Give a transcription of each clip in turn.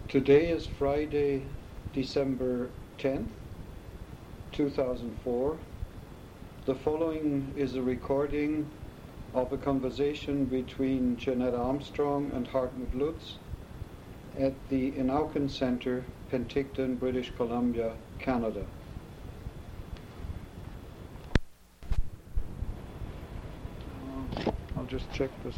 Today is Friday, December 10th, 2004. The following is a recording of a conversation between Jeanette Armstrong and Hartmut Lutz at the Inauken Centre, Penticton, British Columbia, Canada. I'll just check this.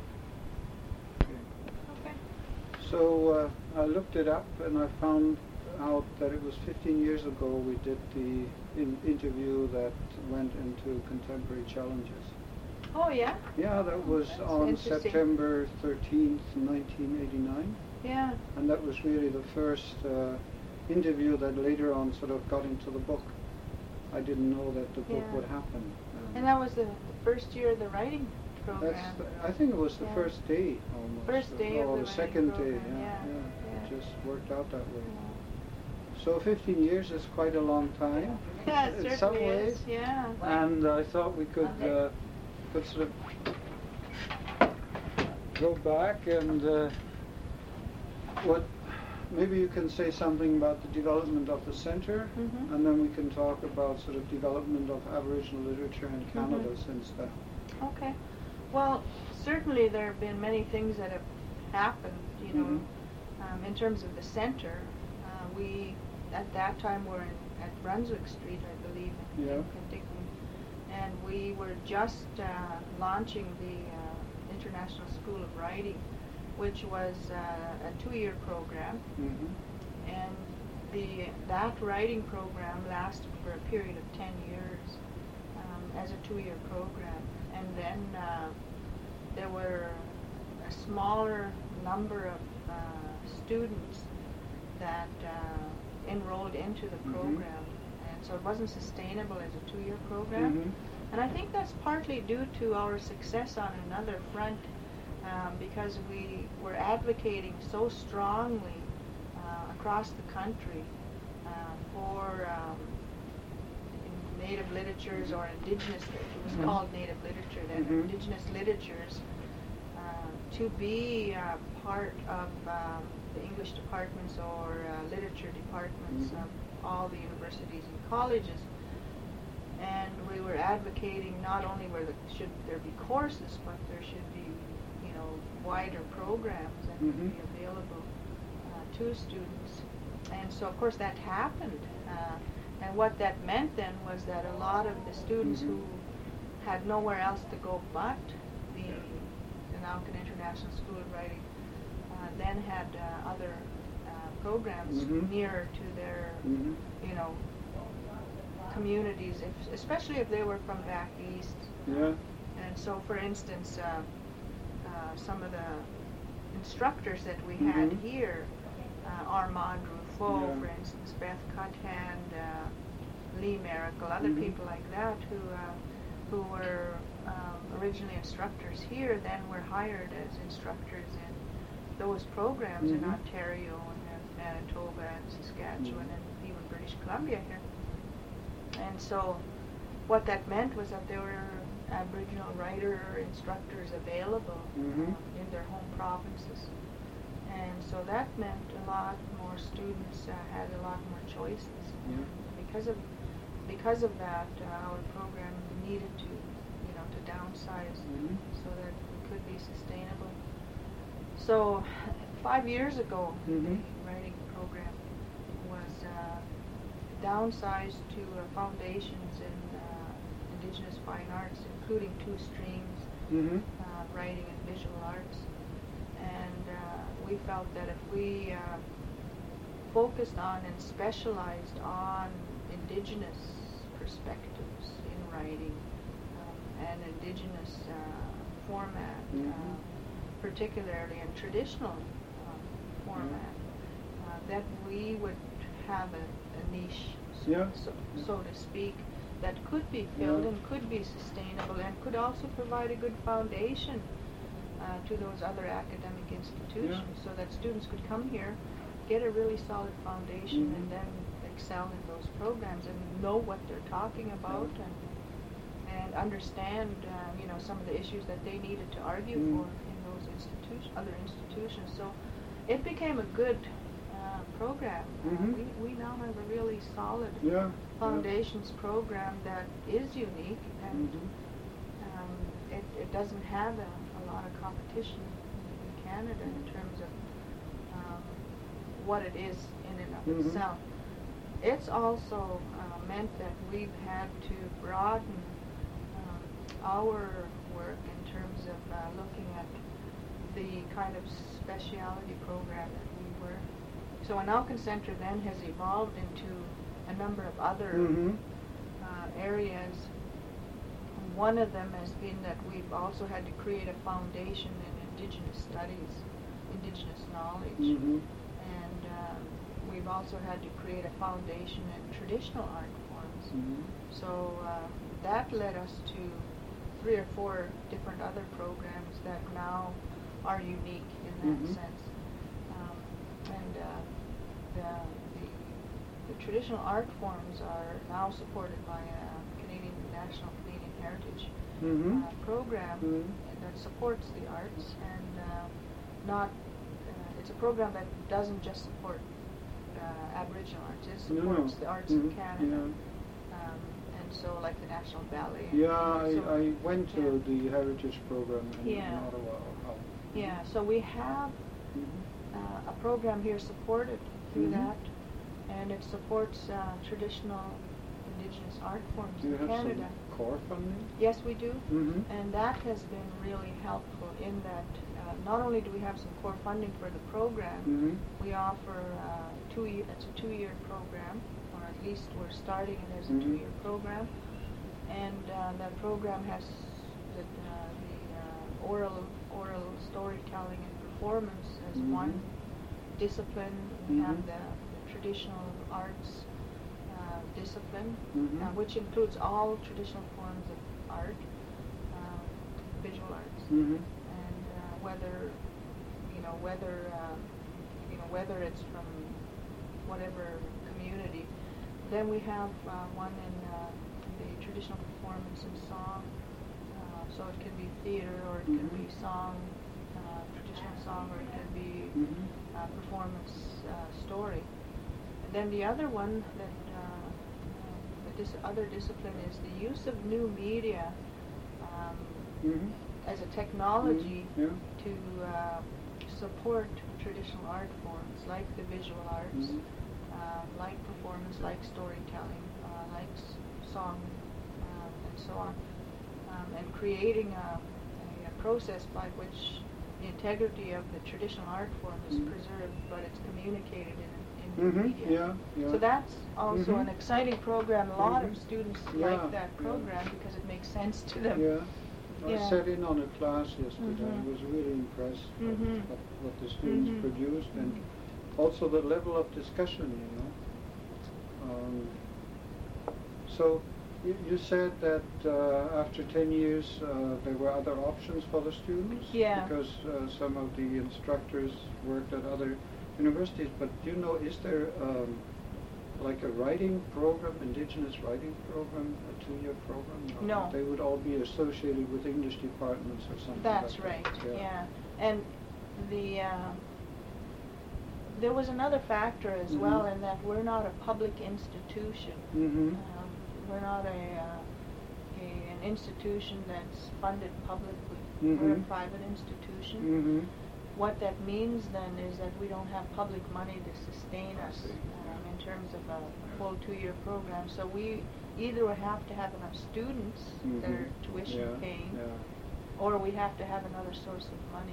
So I looked it up and I found out that it was 15 years ago we did the interview that went into Contemporary Challenges. Oh, yeah? Yeah, that was on September 13th, 1989. Yeah. And that was really the first interview that later on sort of got into the book. I didn't know that the book would happen. And that was the first year of the writing program. I think it was the first day almost. First day of the second program, day, yeah. It just worked out that way. So 15 years is quite a long time. Yeah, it in some certainly ways. is, yeah. And I thought we could sort of go back and maybe you can say something about the development of the centre, and then we can talk about sort of development of Aboriginal literature in Canada since then. Okay. Well, certainly there have been many things that have happened, you know, in terms of the centre. We, at that time, were at Brunswick Street, I believe, in Penticton, and we were just launching the International School of Writing, which was a 2-year program, and that writing program lasted for a period of 10 years as a 2-year program. And then there were a smaller number of students that enrolled into the program, and so it wasn't sustainable as a 2-year program. And I think that's partly due to our success on another front, because we were advocating so strongly across the country for Native literatures or indigenous, it was called Native literature then, indigenous literatures, to be part of the English departments or literature departments of all the universities and colleges. And we were advocating not only should there be courses, but there should be, you know, wider programs that would be available to students. And so, of course, that happened. And what that meant then was that a lot of the students who had nowhere else to go but the Inauken International School of Writing then had other programs nearer to their, you know, communities, especially if they were from back east. And so, for instance, some of the instructors that we had here, Armand Ruffo, for instance, Beth Cuthand, Lee Miracle, other people like that who were originally instructors here, then were hired as instructors in those programs in Ontario and Manitoba and Saskatchewan and even British Columbia here. And so what that meant was that there were Aboriginal writer instructors available in their home provinces. And so that meant a lot more students had a lot more choices. Because of that, our program needed to, you know, to downsize so that it could be sustainable. So 5 years ago, the writing program was downsized to foundations in Indigenous fine arts, including 2 streams, writing and visual arts. And we felt that if we focused on and specialized on Indigenous perspectives in writing and Indigenous format, particularly in traditional format, that we would have a niche, so to speak, that could be filled and could be sustainable and could also provide a good foundation to those other academic institutions, so that students could come here, get a really solid foundation, and then excel in those programs and know what they're talking about and understand, you know, some of the issues that they needed to argue for in those other institutions. So it became a good program. We now have a really solid foundations program that is unique, and it doesn't have a lot of competition in Canada in terms of what it is in and of itself. It's also meant that we've had to broaden our work in terms of looking at the kind of specialty program that we were. So Anauken Centre then has evolved into a number of other areas. One of them has been that we've also had to create a foundation in Indigenous studies, Indigenous knowledge, and we've also had to create a foundation in traditional art forms. So that led us to 3 or 4 different other programs that now are unique in that sense. And the traditional art forms are now supported by a National Canadian Heritage program that supports the arts, and it's a program that doesn't just support Aboriginal arts, it supports the arts of Canada. And so like the National Ballet. I went to the Heritage program in Ottawa. Yeah, so we have a program here supported through that, and it supports traditional Indigenous art forms in Canada. Do you have some core funding? Yes, we do, and that has been really helpful in that not only do we have some core funding for the program, we offer it's a 2-year program, or at least we're starting it as a 2-year program, and that program has the oral storytelling and performance as one discipline. We have the traditional arts discipline, which includes all traditional forms of art, visual arts, and whether it's from whatever community. Then we have one in the traditional performance and song. So it can be theater, or it can be song, traditional song, or it can be performance story. And then the other one that this other discipline is the use of new media as a technology to support traditional art forms like the visual arts, like performance, like storytelling, like song, and so on. And creating a process by which the integrity of the traditional art form is preserved, but it's communicated in the media. So that's also an exciting program. A lot of students like that program because it makes sense to them. I sat in on a class yesterday. I was really impressed with what the students produced, and also the level of discussion, So you said that after 10 years there were other options for the students? Because some of the instructors worked at other universities, but do you know, is there like a writing program, Indigenous writing program, a 2-year program? No. They would all be associated with English departments or something That's like right, that. And there was another factor as well, in that we're not a public institution. We're not an institution that's funded publicly. We're a private institution. What that means then is that we don't have public money to sustain us in terms of a full 2-year program. So we either have to have enough students that are tuition paying, or we have to have another source of money.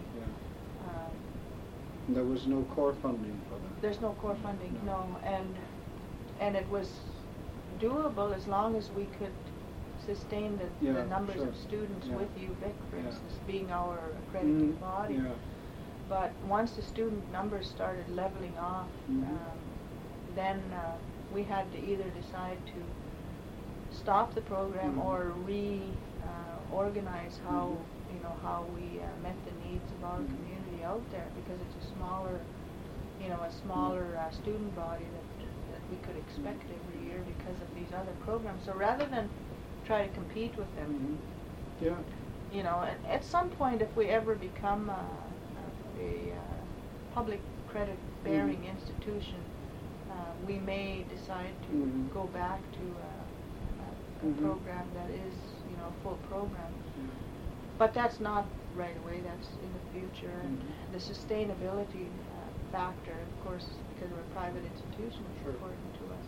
There was no core funding for that? There's no core funding, no. And it was doable as long as we could sustain the numbers of students with UVic, for instance, being our accredited body. But once the student numbers started leveling off, then we had to either decide to stop the program or reorganize how we met the needs of our community out there, because it's a smaller student body that we could expect every year because of these other programs. So rather than try to compete with them, at some point, if we ever become a public credit-bearing institution, we may decide to go back to a program that is, a full program. But that's not right away, that's in the future. And the sustainability factor, of course, because we're a private institution, is important to us.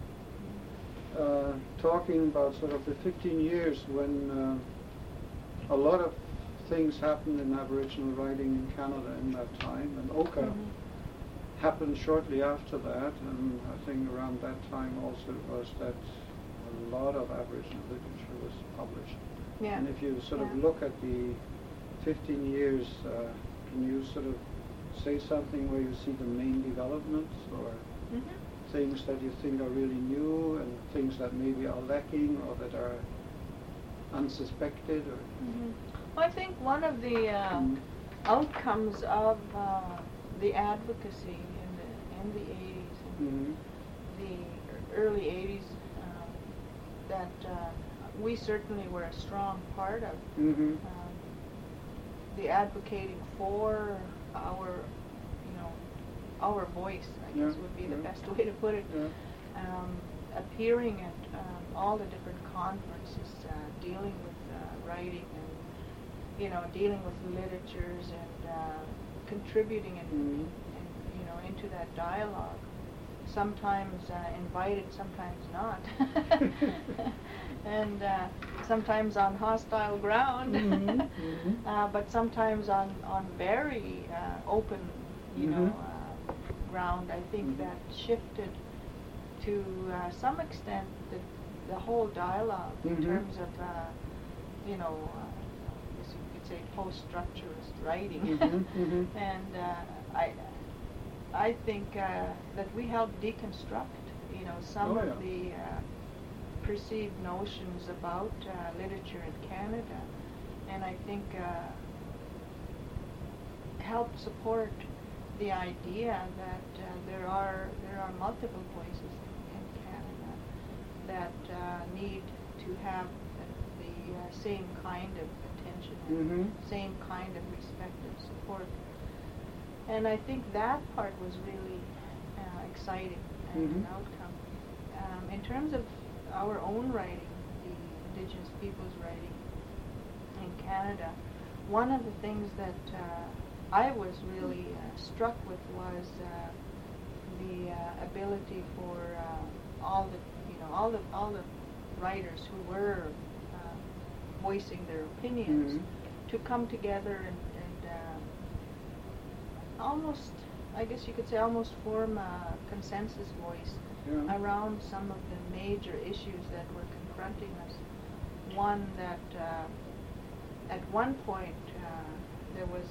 Talking about sort of the 15 years when a lot of things happened in Aboriginal writing in Canada in that time, and Oka happened shortly after that, and I think around that time also it was that a lot of Aboriginal literature was published. Yeah. And if you sort of look at the 15 years, can you sort of say something where you see the main developments, or things that you think are really new and things that maybe are lacking or that are unsuspected? Or Well, I think one of the outcomes of the advocacy in the 80s, the early 80s, that we certainly were a strong part of. The advocating for our voice, I guess would be the best way to put it. Appearing at all the different conferences, dealing with writing and dealing with literatures and contributing and into that dialogue. Sometimes invited, sometimes not, and sometimes on hostile ground, but sometimes on very open, ground. I think that shifted to some extent the whole dialogue in terms of, I guess you could say post-structuralist writing, and I think that we helped deconstruct, some of the perceived notions about literature in Canada, and I think helped support the idea that there are multiple voices in Canada that need to have the same kind of attention, and same kind of respect and support. And I think that part was really exciting and an outcome. In terms of our own writing, the Indigenous people's writing in Canada, one of the things that I was really struck with was the ability for all the writers who were voicing their opinions to come together and almost, I guess you could say, almost form a consensus voice around some of the major issues that were confronting us. One that at one point there was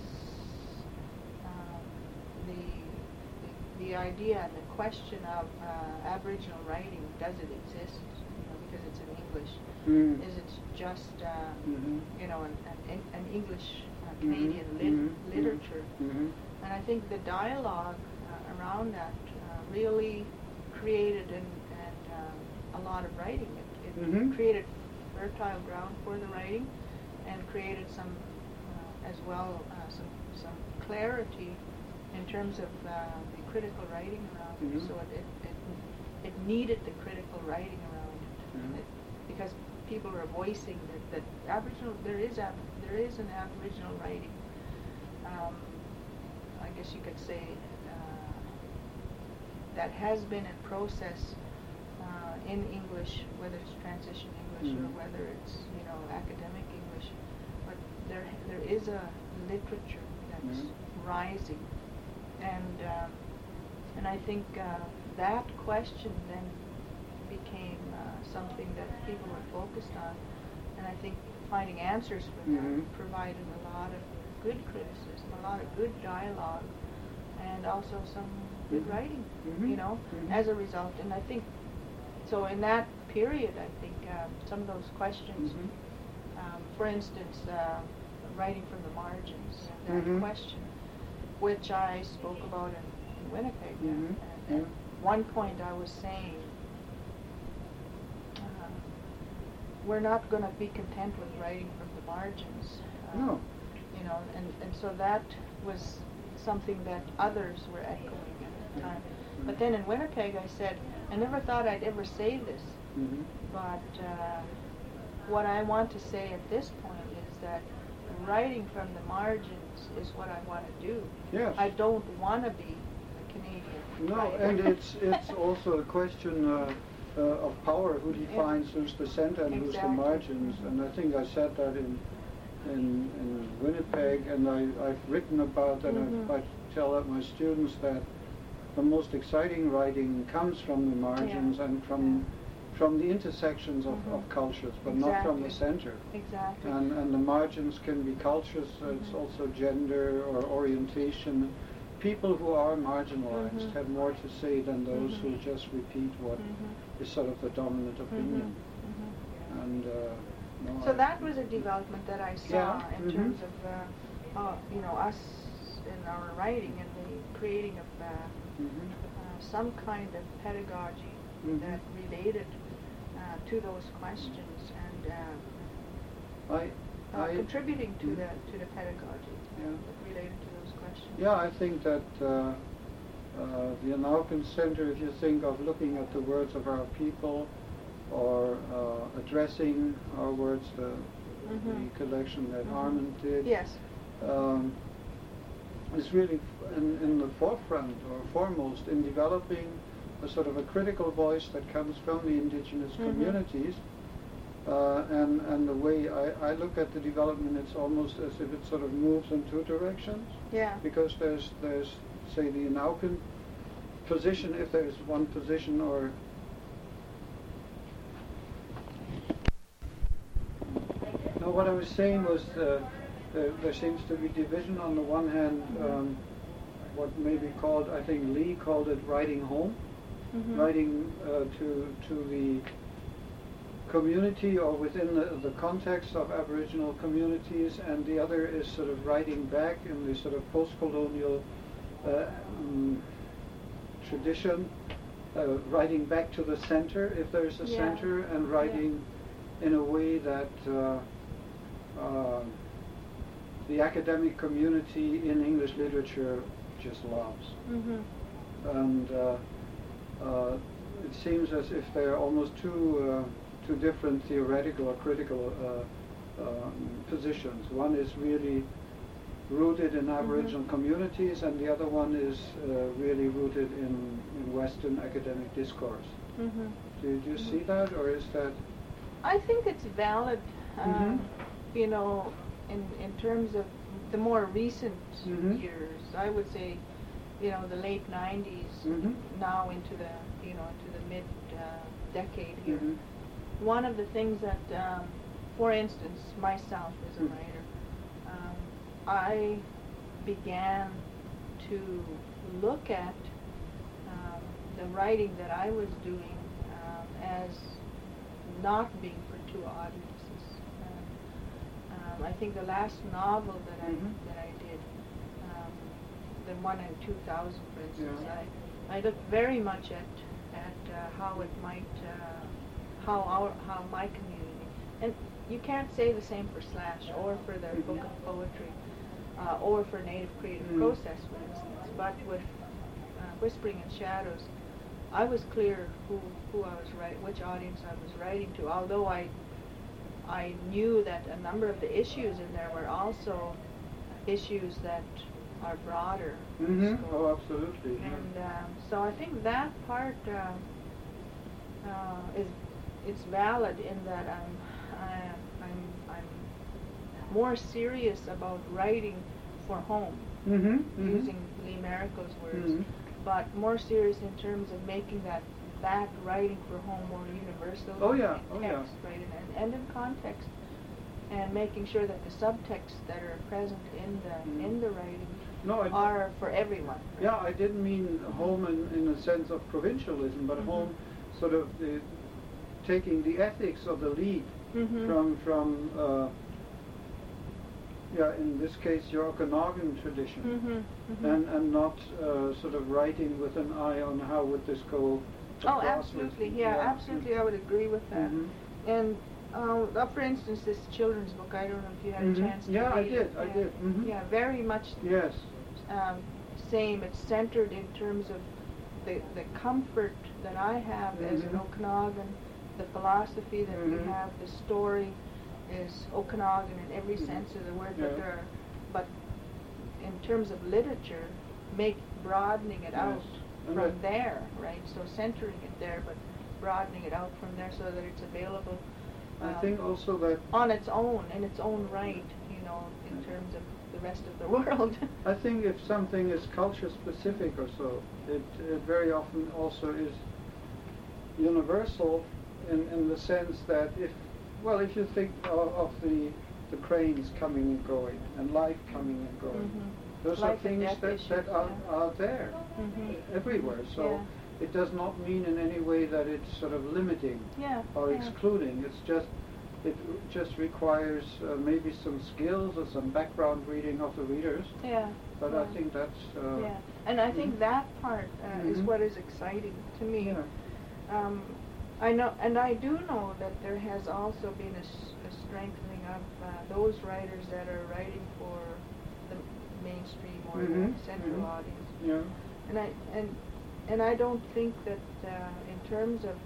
the idea and the question of Aboriginal writing. Does it exist? Because it's in English. Is it just an English Canadian literature? And I think the dialogue around that really created a lot of writing. It created fertile ground for the writing, and created some as well some clarity in terms of the critical writing around it. So it needed the critical writing around it, because people are voicing that Aboriginal there is an Aboriginal writing. I guess you could say that has been in process in English, whether it's transition English or whether it's academic English, but there is a literature that's rising, and I think that question then became something that people were focused on, and I think finding answers for that provided a lot of good criticism, a lot of good dialogue, and also some good writing, as a result. And I think, so in that period, I think some of those questions, for instance, writing from the margins, that question, which I spoke about in Winnipeg. At one point I was saying, we're not going to be content with writing from the margins. No. And so that was something that others were echoing at the time. But then in Winnipeg, I said, I never thought I'd ever say this, but what I want to say at this point is that writing from the margins is what I want to do. Yes. I don't want to be a Canadian. No, writer. and it's also a question of power. Who defines who's the center and who's the margins? And I think I said that in Winnipeg, and I've written about that. I tell my students that the most exciting writing comes from the margins and from the intersections of cultures, but not from the center. Exactly. And the margins can be cultures, it's also gender or orientation. People who are marginalized have more to say than those who just repeat what is sort of the dominant opinion. And so that was a development that I saw in terms of us in our writing and the creating of some kind of pedagogy that related to those questions and contributing to the pedagogy that related to those questions. Yeah, I think that the Anauken Center, if you think of looking at the words of our people or addressing our words, the collection that Armand did, is really in the forefront or foremost in developing a sort of a critical voice that comes from the indigenous communities. And the way I look at the development, it's almost as if it sort of moves in two directions. Yeah. Because there's say the Anauken position, if there's one position, or no, what I was saying was there seems to be division. On the one hand, what may be called, I think Lee called it writing home, writing to the community or within the context of Aboriginal communities, and the other is sort of writing back in the sort of post-colonial tradition, writing back to the center, if there's a center, and writing in a way that the academic community in English literature just loves. And it seems as if there are almost two different theoretical or critical positions. One is really rooted in Aboriginal communities, and the other one is really rooted in Western academic discourse. Do you see that, or is that? I think it's valid, in terms of the more recent years. I would say, the late 90s, now into the mid decade here. One of the things that, for instance, myself as a writer, I began to look at the writing that I was doing as not being for two audiences. I think the last novel that I did, the one in 2000, for instance, I looked very much at how it might, how my community, and you can't say the same for Slash or for their book of poetry, or for Native Creative Process, for instance. But with Whispering in Shadows, I was clear who I was writing, which audience I was writing to. Although I knew that a number of the issues in there were also issues that are broader. Oh, absolutely. And so I think that part it's valid in that I'm more serious about writing for home, using Lee Mariko's words, but more serious in terms of making that writing for home more universal. Text, right, and in context, and making sure that the subtexts that are present in the writing are for everyone. Right? Yeah, I didn't mean home in a sense of provincialism, but home sort of taking the ethics of the lead from in this case, your Okanagan tradition, and not sort of writing with an eye on how would this go. Oh, absolutely, absolutely, I would agree with that. And for instance, this children's book, I don't know if you had a chance to read I did. Yeah, very much same. It's centered in terms of the comfort that I have as an Okanagan, the philosophy that we have, the story is Okanagan in every sense of the word, but in terms of literature, broadening it out from there, right? So centering it there, but broadening it out from there so that it's available. I think also that on its own, in its own right, in terms of the rest of the world. I think if something is culture specific or so, it very often also is universal in the sense that if you think of the cranes coming and going and life coming and going, those Life are things that are there everywhere. So it does not mean in any way that it's sort of limiting or excluding. It just requires maybe some skills or some background reading of the readers. But I think that's and I think that part is what is exciting to me. I know, and I do know that there has also been a strengthening of those writers that are writing for the mainstream or the central audience. And I don't think that in terms of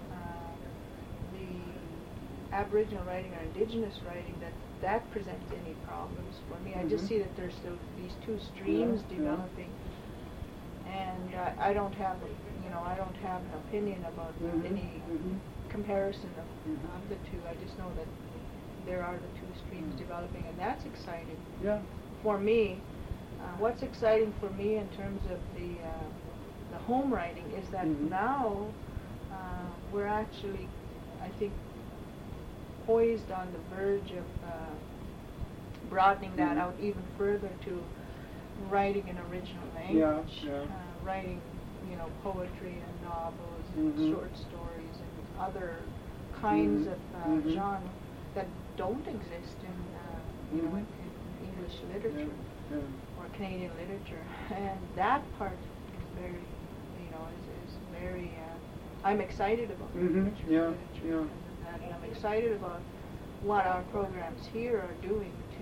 the Aboriginal writing or Indigenous writing that presents any problems for me. I just see that there's still these two streams developing, and I don't have an opinion about any comparison of the two. I just know that there are the two streams developing, and that's exciting. For me, what's exciting for me in terms of the home writing is that now we're actually, I think, poised on the verge of broadening that out even further to writing in original language, writing, poetry and novels and short stories and other kinds of genre that don't exist in English literature or Canadian literature, and that part is very, is very. I'm excited about literature, and I'm excited about what our programs here are doing to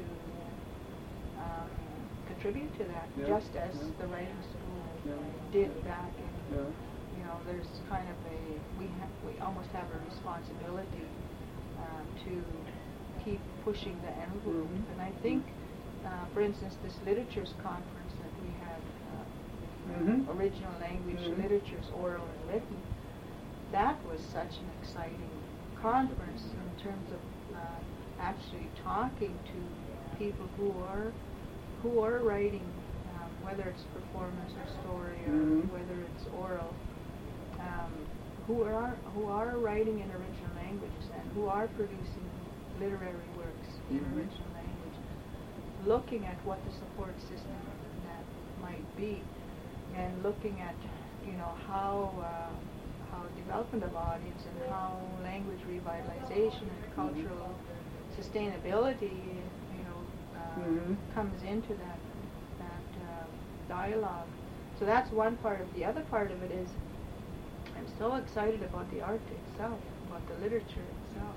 contribute to that, just as the writing school did back in. There's kind of we almost have a responsibility to keep pushing the envelope, and I think, for instance, this literatures conference that we had, original language literatures, oral and written, that was such an exciting conference in terms of actually talking to people who are writing, whether it's performance or story or whether it's oral, who are writing in original languages and who are producing literary works in original language, looking at what the support system that might be, and looking at how development of audience and how language revitalization and cultural sustainability comes into that dialogue. So that's one part of the other part of it is I'm so excited about the art itself, about the literature itself.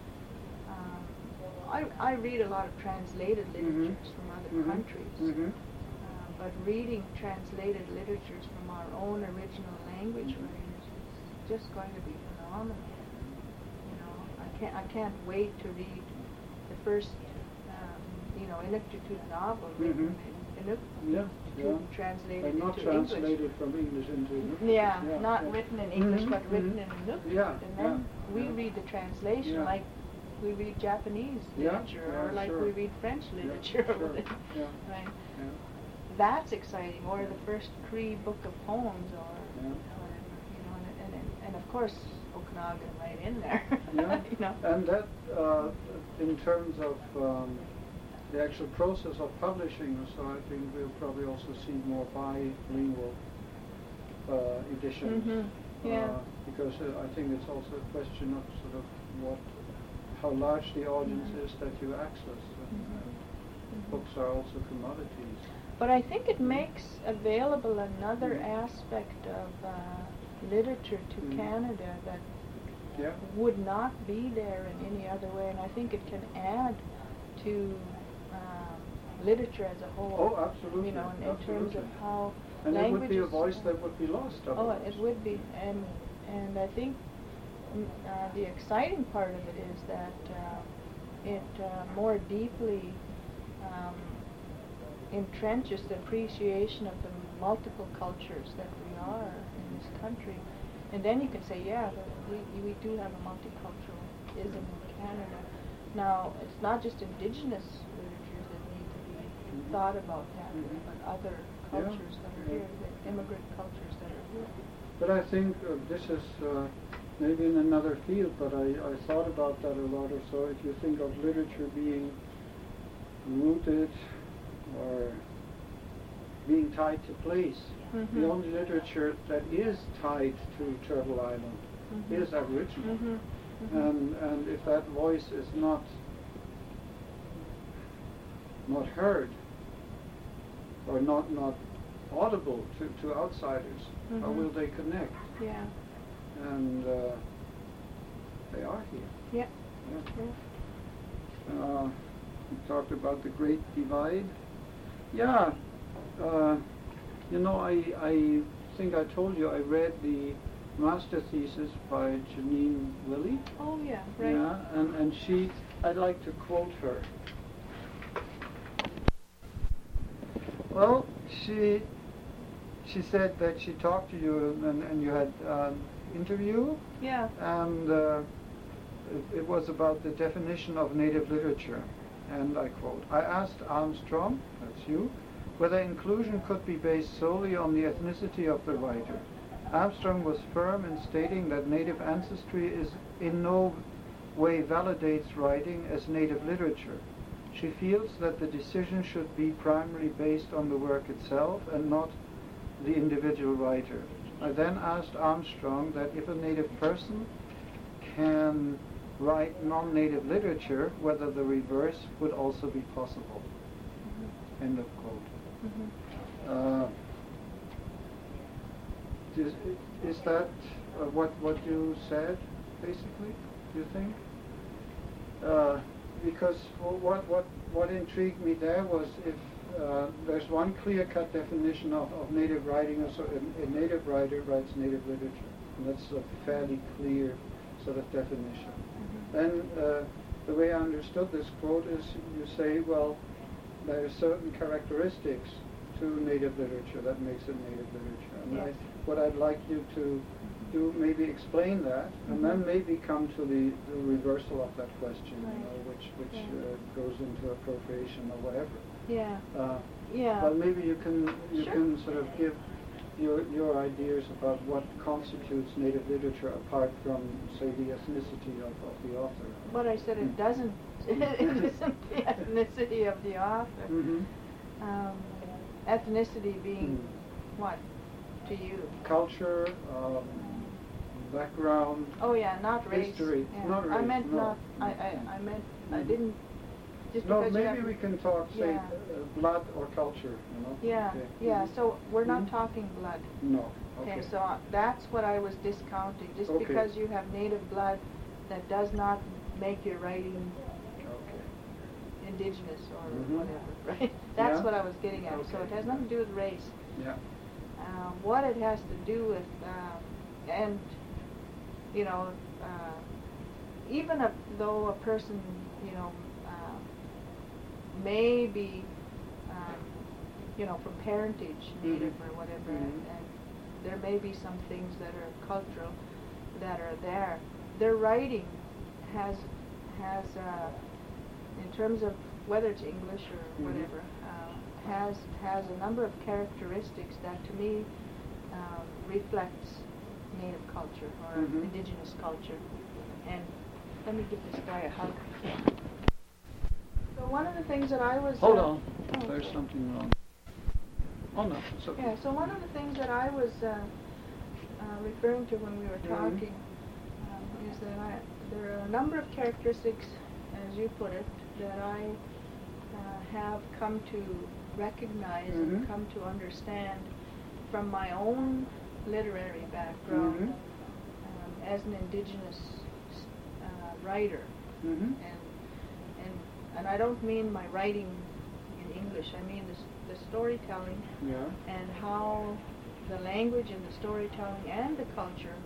I read a lot of translated literatures from other countries, but reading translated literatures from our own original language writers is just going to be phenomenal. I can't wait to read the first Inuktitut novel written in Inuktitut, translated not into translated English. from English into Inuktitut. Not written in English, but written in Inuktitut. And then we read the translation like we read Japanese literature, or like we read French literature. Right? That's exciting. Or the first Cree book of poems, or and of course Okanagan right in there. And that, in terms of the actual process of publishing, so I think we'll probably also see more bilingual editions. Because I think it's also a question of sort of how large the audience is that you access. Books are also commodities. But I think it makes available another aspect of literature to Canada that would not be there in any other way, and I think it can add to literature as a whole. Oh, absolutely. You know, in terms of how and languages. it would be a voice that would be lost. Oh, it would be, and I think the exciting part of it is that it more deeply entrenches the appreciation of the multiple cultures that we are in this country. And then you can say, yeah, we do have a multiculturalism in Canada. Now, it's not just Indigenous literatures that need to be thought about that, but other cultures that are here, the immigrant cultures that are here. But I think this is maybe in another field, but I thought about that a lot or so. If you think of literature being rooted or being tied to place, the only literature that is tied to Turtle Island is Aboriginal. And if that voice is not heard or not audible to outsiders, how will they connect? Yeah. And they are here. We talked about the Great Divide. Yeah. You know, I think I told you I read the master thesis by Janine Willie. Oh yeah, right. Yeah, and I'd like to quote her. Well, she said that she talked to you and you had interview. Yeah. And it was about the definition of native literature. And I quote, I asked Armstrong, that's you, whether inclusion could be based solely on the ethnicity of the writer. Armstrong was firm in stating that native ancestry is in no way validates writing as native literature. She feels that the decision should be primarily based on the work itself and not the individual writer. I then asked Armstrong that if a native person can write non-native literature, whether the reverse would also be possible. End of quote. Is that what you said, basically, do you think? Because what intrigued me there was if there's one clear-cut definition of native writing, so a native writer writes native literature, and that's a fairly clear sort of definition. Then the way I understood this quote is you say, well, there are certain characteristics to native literature that makes it native literature. And what I'd like you to do, maybe explain that, and then maybe come to the reversal of that question, you know, which goes into appropriation or whatever. Yeah. But maybe you can sort of give your ideas about what constitutes native literature apart from, say, the ethnicity of the author. But I said it doesn't. It isn't the ethnicity of the author. Ethnicity being what to you? Culture, background. Oh yeah, not race. History. Yeah. Not race. I meant no. not. I meant I didn't. Just no, because maybe we can talk, say, blood or culture. You know. Yeah. Okay. Yeah. So we're not talking blood. No. Okay. So that's what I was discounting. Just because you have native blood, that does not make your writing indigenous or whatever, right? That's what I was getting at. So it has nothing to do with race. Yeah. What it has to do with, and you know, even though a person, you know, may be, you know, from parentage native or whatever, and there may be some things that are cultural that are there. Their writing has in terms of whether it's English or whatever, has a number of characteristics that to me reflects native culture or indigenous culture. And let me give this guy a hug. So one of the things that I was... Hold on. There's something wrong. Oh no, it's okay. Yeah, so one of the things that I was referring to when we were talking is that there are a number of characteristics, as you put it, that I have come to recognize and come to understand from my own literary background as an indigenous writer. And I don't mean my writing, in English. I mean the storytelling Yeah. and how the language and the storytelling and the culture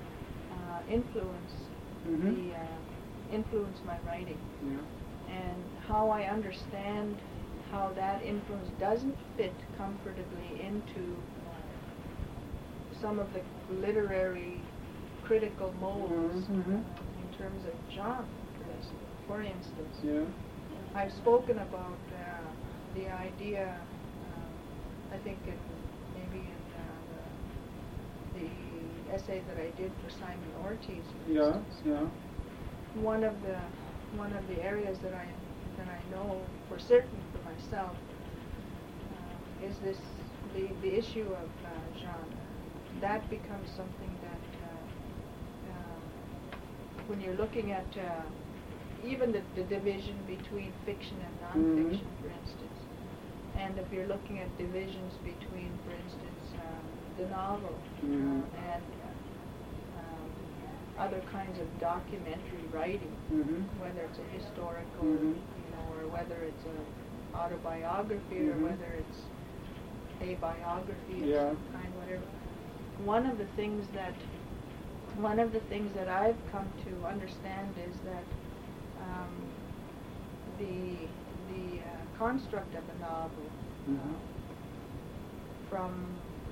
influence my writing. Yeah. And how I understand how that influence doesn't fit comfortably into some of the literary critical molds in terms of genre, for instance. Yeah. I've spoken about the idea, I think maybe in the essay that I did for Simon Ortiz, for instance. Yeah. One of the areas that I know for certain for myself is this the issue of genre. That becomes something that when you're looking at even the division between fiction and non-fiction, for instance, and if you're looking at divisions between, for instance, the novel and other kinds of documentary writing, whether it's a historical, or whether it's an autobiography, or whether it's a biography of some kind, whatever. One of the things that I've come to understand is that the construct of a novel from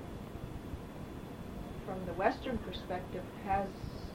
the Western perspective has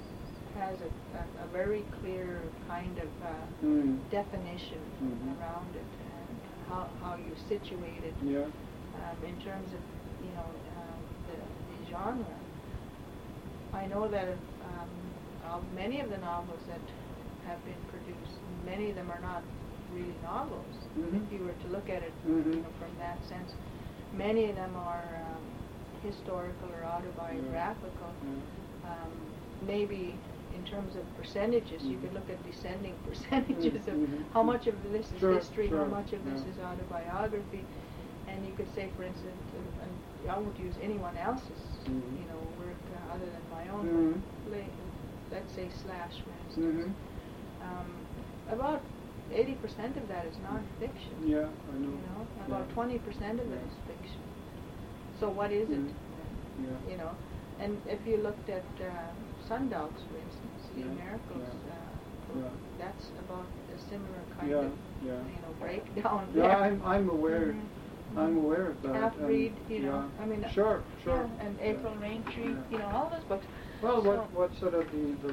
a very clear kind of definition around it and how you situate it in terms of the genre. I know that of many of the novels that have been produced, many of them are not really novels. If you were to look at it from that sense, many of them are historical or autobiographical. Maybe in terms of percentages, you could look at descending percentages of how much of this is history, how much of this is autobiography, and you could say, for instance, and I won't use anyone else's, work other than my own. Let's say Slash, for instance. About 80% of that is non-fiction. Yeah, I know. About 20% of it is fiction. So what is it? Yeah. And if you looked at Sundogs, for instance, the Miracles, that's about a similar kind of breakdown. Yeah, I'm aware. I'm aware of that. Half-Breed, I mean. Sure. Yeah, and April Raintree, all those books. Well, what sort of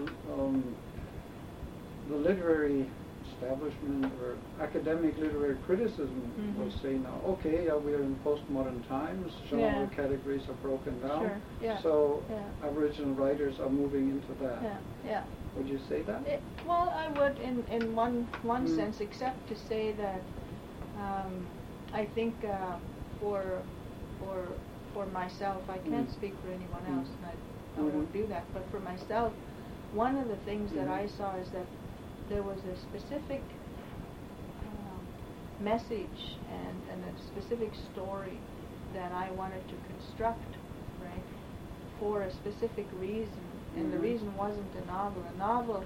the literary establishment or academic literary criticism will say now, okay, we're in postmodern times, genre categories are broken down, so Aboriginal writers are moving into that. Would you say that? Well, I would in one sense, except to say that I think for myself, I can't speak for anyone else, and I won't do that, but for myself, one of the things that I saw is that there was a specific message and a specific story that I wanted to construct, right, for a specific reason, and the reason wasn't a novel. A novel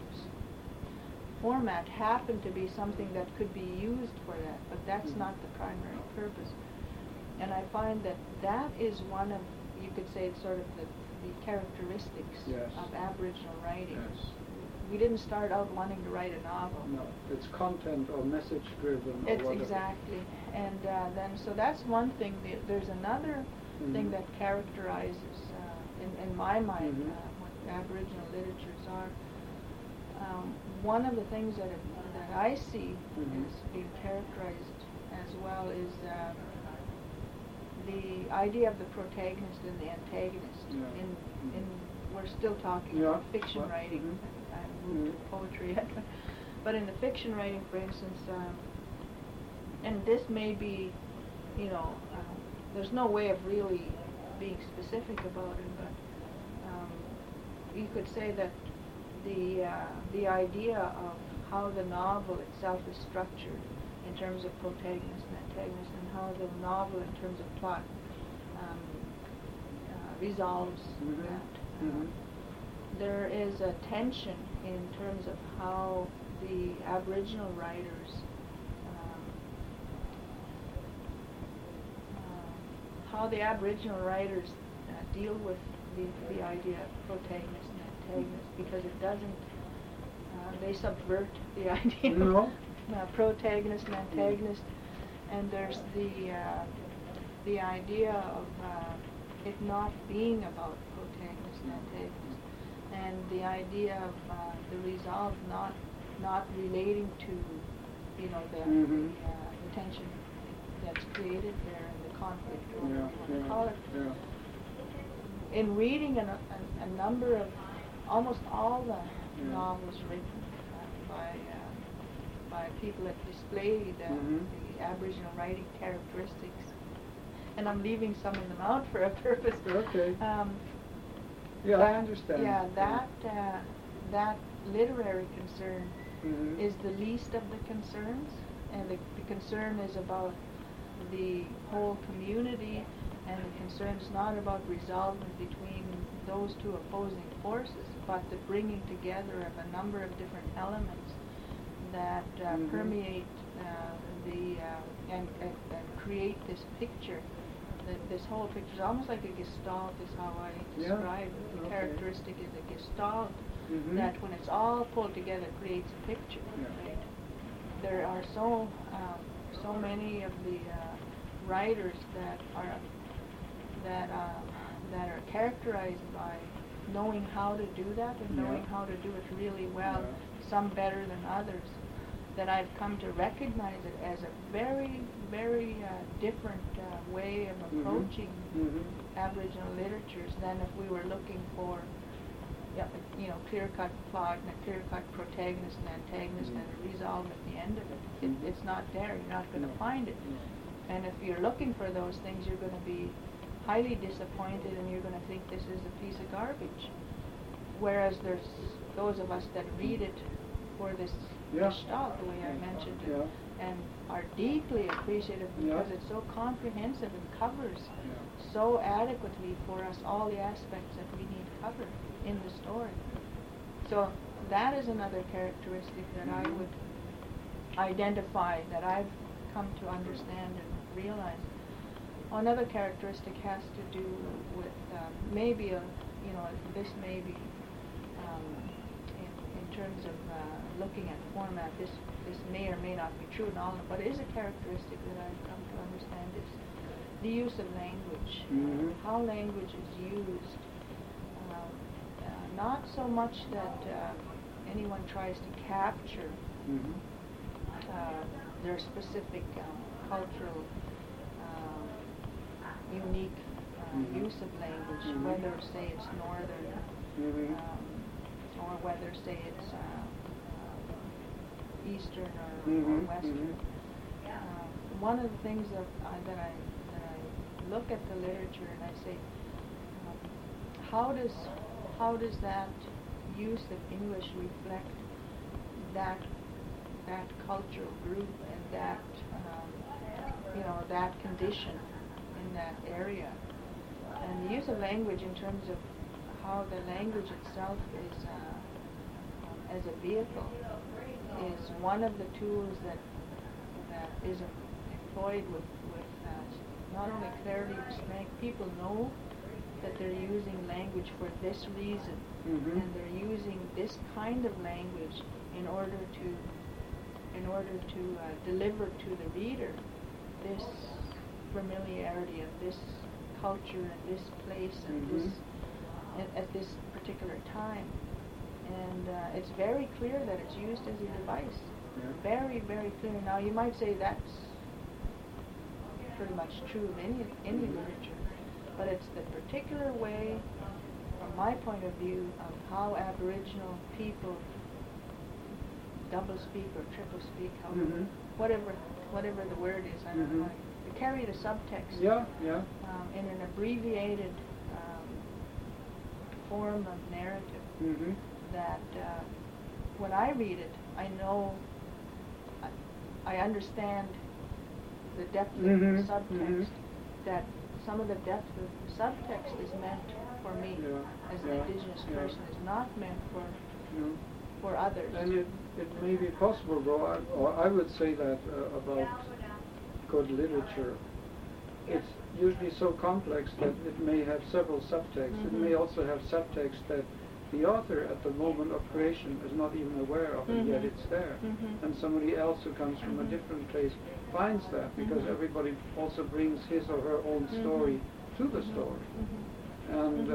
format happened to be something that could be used for that, but that's not the primary purpose. And I find that is one of, you could say, it's sort of the characteristics of Aboriginal writing. Yes. We didn't start out wanting to write a novel. No, it's content or message driven. It's exactly. And then, so that's one thing. There's another thing that characterizes, in my mind, what Aboriginal literatures are. One of the things that I see as being characterized as well is the idea of the protagonist and the antagonist. In we're still talking about fiction writing. I haven't moved to poetry yet, but in the fiction writing, for instance, and this may be, there's no way of really being specific about it, but you could say that the idea of how the novel itself is structured in terms of protagonist and antagonist, and how the novel in terms of plot resolves that. There is a tension in terms of how the Aboriginal writers how the Aboriginal writers deal with the idea of protagonist and antagonist, because it doesn't, they subvert the idea No. of protagonist and antagonist, and there's the idea of it not being about protagonist and antagonist, and the idea of the resolve not relating to, you know, the tension that's created there and the conflict, or whatever you want to call it. Yeah. In reading a number of, almost all the novels written by people that display the Aboriginal writing characteristics, and I'm leaving some of them out for a purpose. Okay. Yeah, I understand. Yeah, that literary concern is the least of the concerns, and the concern is about the whole community, and the concern is not about resolvement between those two opposing forces, but the bringing together of a number of different elements that permeate and create this picture. This whole picture is almost like a gestalt, is how I describe it. The characteristic is a gestalt that, when it's all pulled together, creates a picture. Right? There are so many of the writers that are characterized by knowing how to do that and knowing how to do it really well, some better than others, that I've come to recognize it as a very, very different way of approaching Aboriginal literatures than if we were looking for, you know, clear-cut plot and a clear-cut protagonist and antagonist and a resolve at the end of it. It's not there. You're not going to find it. And if you're looking for those things, you're going to be highly disappointed, and you're going to think this is a piece of garbage. Whereas there's those of us that read it for this gestalt, the way I mentioned it, and are deeply appreciative because it's so comprehensive and covers so adequately for us all the aspects that we need covered in the story. So that is another characteristic that I would identify, that I've come to understand and realize. Another characteristic has to do with maybe this may be in terms of looking at format. This may or may not be true in all, but it is a characteristic that I've come to understand is the use of language, how language is used. Not so much that anyone tries to capture their specific cultural unique use of language, whether say it's northern or whether say it's eastern or western. One of the things that I look at the literature and I say, how does that use of English reflect that cultural group and that that condition in that area? And the use of language in terms of how the language itself is as a vehicle is one of the tools that is employed with not only clarity but strength. People know that they're using language for this reason, and they're using this kind of language in order to deliver to the reader this familiarity of this culture and this place and this at this particular time. And it's very clear that it's used as a device. Very, very clear. Now you might say that's pretty much true of any literature, but it's the particular way, from my point of view, of how Aboriginal people double speak or triple speak, whatever the word is. I don't know. They carry the subtext in an abbreviated form of narrative that when I read it, I know, I understand the depth of the subtext, that some of the depth of the subtext is meant for me as an Indigenous person, is not meant for others. And it may be possible, though, or I would say that about good literature, it's usually so complex that it may have several subtexts. It may also have subtext that the author at the moment of creation is not even aware of, and yet it's there. And somebody else who comes from a different place finds that, because everybody also brings his or her own story to the story. And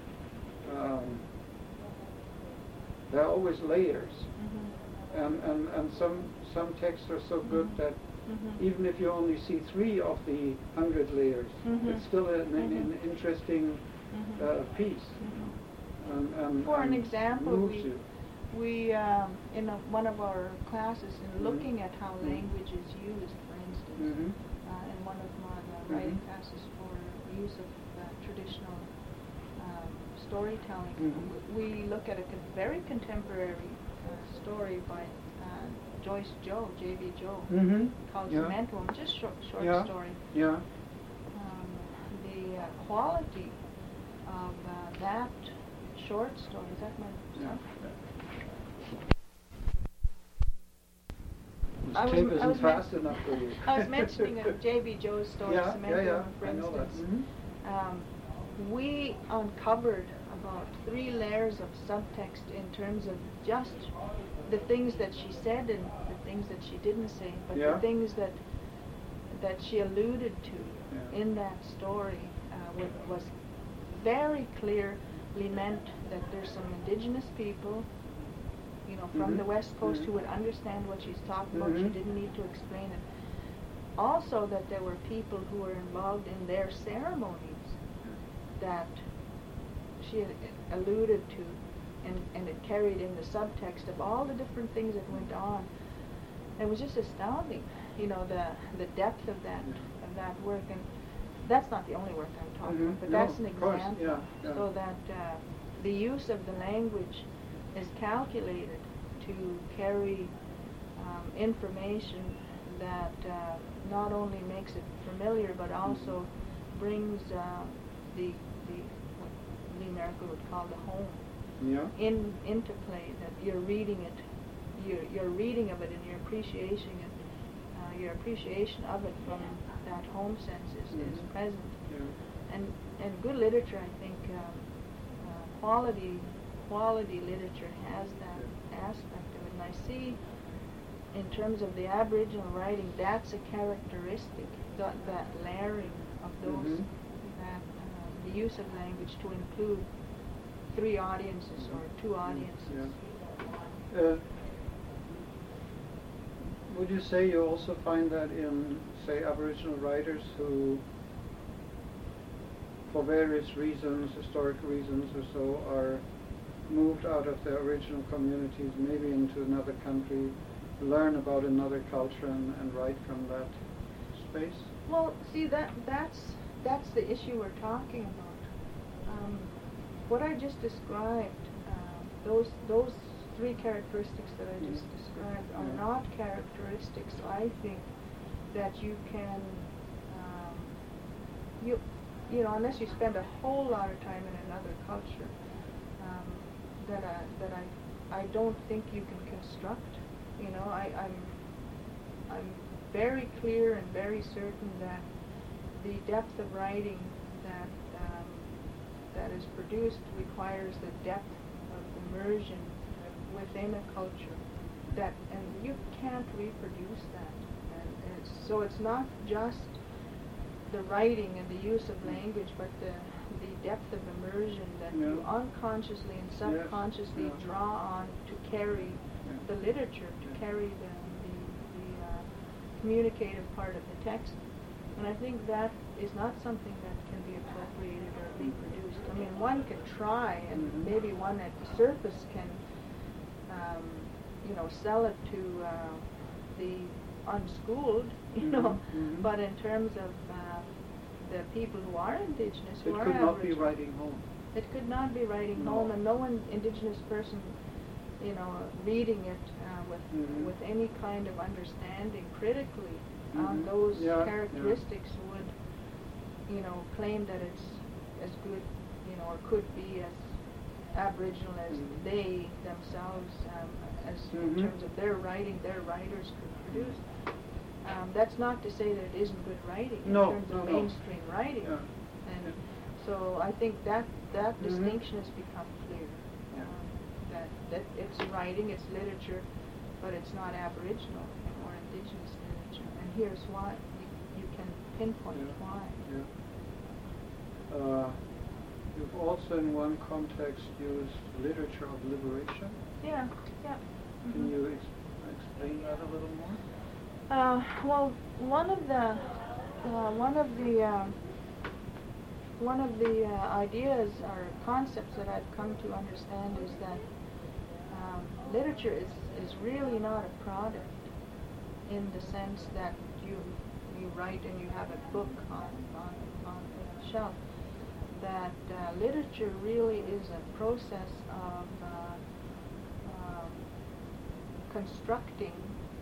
there are always layers. And some texts are so good that even if you only see 3 of the 100 layers, it's still an interesting piece. For an example, moves you. we in one of our classes, in looking at how language is used, for instance, in one of my writing classes for use of traditional storytelling, we look at a very contemporary story by Joyce Joe, J.B. Joe, called Cement Woman, just short story. Yeah. The quality of that short story, is that my stuff? This tape isn't fast enough for you. I was mentioning J.B. Joe's story, Cement Woman, for instance. We uncovered about 3 layers of subtext in terms of just the things that she said and the things that she didn't say, but the things that she alluded to in that story was very clearly meant that there's some indigenous people, you know, from the West Coast who would understand what she's talking about. She didn't need to explain it. Also that there were people who were involved in their ceremonies that she had alluded to, and it carried in the subtext of all the different things that went on. It was just astounding, you know, the depth of that work. And that's not the only work I'm talking about, but that's an example. So that the use of the language is calculated to carry information that not only makes it familiar, but also brings the what Lee Miracle would call the home into play. That you're reading it, your reading of it, and your appreciation of it from that home sense is present. And good literature, I think, quality literature has that aspect of it. And I see, in terms of the Aboriginal writing, that's a characteristic, that layering of those, the use of language to include 3 audiences or 2 audiences. Would you say you also find that in, say, Aboriginal writers who, for various reasons, historical reasons or so, are moved out of their original communities, maybe into another country, learn about another culture and write from that space? Well, see, that's the issue we're talking about. What I just described, those 3 characteristics that I just described are not characteristics, I think, that you can, you know, unless you spend a whole lot of time in another culture, that I don't think you can construct. You know, I'm very clear and very certain that the depth of writing that is produced requires the depth of immersion within a culture, and you can't reproduce that. And so it's not just the writing and the use of language, but the depth of immersion that you unconsciously and subconsciously draw on to carry the literature, to carry the communicative part of the text. And I think that is not something that can be appropriated or reproduced. I mean, one can try, and maybe one at the surface can, you know, sell it to the unschooled, you know, but in terms of the people who are indigenous, who are Aboriginal, it could not be writing home. It could not be writing home, and no one indigenous person, you know, reading it with any kind of understanding critically on those characteristics would, you know, claim that it's as good, you know, or could be as Aboriginal as they themselves, as in terms of their writing, their writers could produce. That's not to say that it isn't good writing in No, terms of no. mainstream writing. Yeah. And so I think that distinction has become clear. Yeah. That it's writing, it's literature, but it's not Aboriginal or Indigenous literature. And here's why. You can pinpoint why. Yeah. You've also in one context used literature of liberation. Yeah, yeah. Can you explain that a little more? Well, one of the ideas or concepts that I've come to understand is that literature is really not a product in the sense that you write and you have a book on the shelf. That literature really is a process of constructing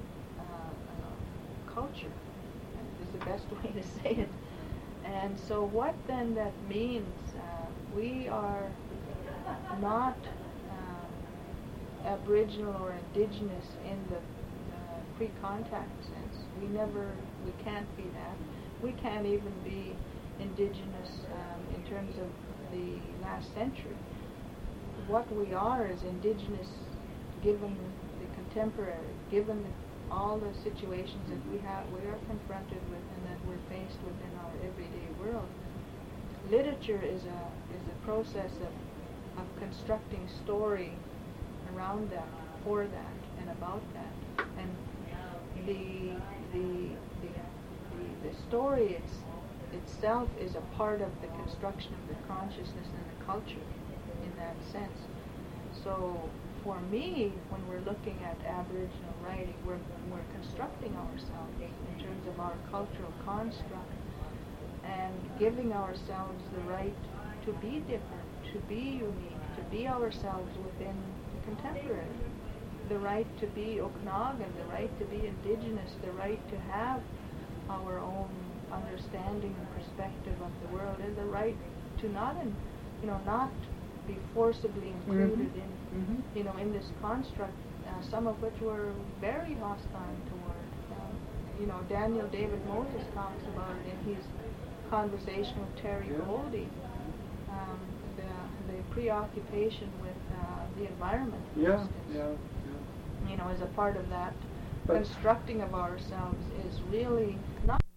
culture, is the best way to say it. And so what then that means, we are not Aboriginal or Indigenous in the pre-contact sense. We can't be that. We can't even be Indigenous in terms of the last century. What we are is Indigenous given the contemporary, given all the situations that we are confronted with and that we're faced with in our everyday world. Literature is a process of constructing story around that, for that, and about that. And the story itself is a part of the construction of the consciousness and the culture in that sense. So for me, when we're looking at Aboriginal writing, we're constructing ourselves in terms of our cultural construct and giving ourselves the right to be different, to be unique, to be ourselves within the contemporary. The right to be Okanagan, the right to be Indigenous, the right to have our own understanding and perspective of the world, and the right to not be forcibly included in this construct, some of which were very hostile toward. Daniel David Moses talks about it in his conversation with Terry Goldie, the preoccupation with the environment, for instance. As a part of that constructing of ourselves is really not